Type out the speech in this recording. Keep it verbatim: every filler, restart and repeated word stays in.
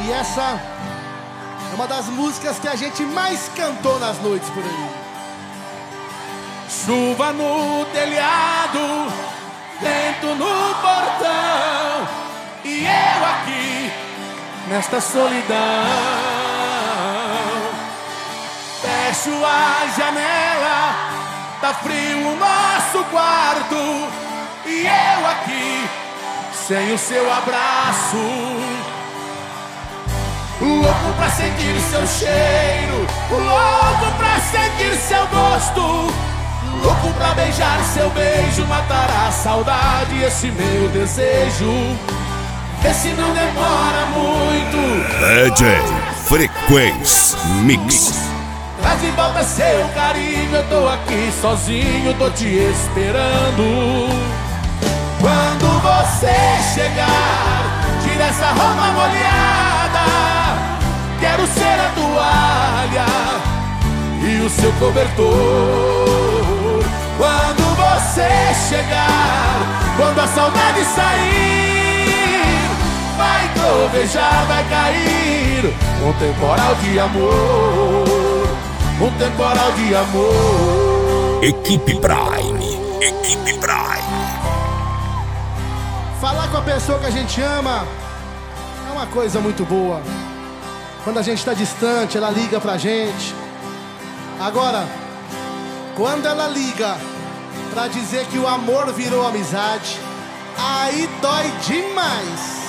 E essa é uma das músicas que a gente mais cantou nas noites por aí. Chuva no telhado, vento no portão, e eu aqui nesta solidão. Fecho a janela, tá frio o nosso quarto, e eu aqui sem o seu abraço. Louco pra sentir seu cheiro, louco pra sentir seu gosto, louco pra beijar seu beijo, matar a saudade, esse meu desejo. Vê se não demora muito. D J Frequência Mix. Traz de volta seu carinho, eu tô aqui sozinho, tô te esperando. Quando você chegar, tira essa roupa molhada, quero ser a toalha e o seu cobertor. Quando você chegar, quando a saudade sair, vai trovejar, vai cair um temporal de amor, um temporal de amor. Equipe Prime, Equipe Prime. Falar com a pessoa que a gente ama é uma coisa muito boa. Quando a gente está distante, ela liga pra gente. Agora, quando ela liga pra dizer que o amor virou amizade, aí dói demais.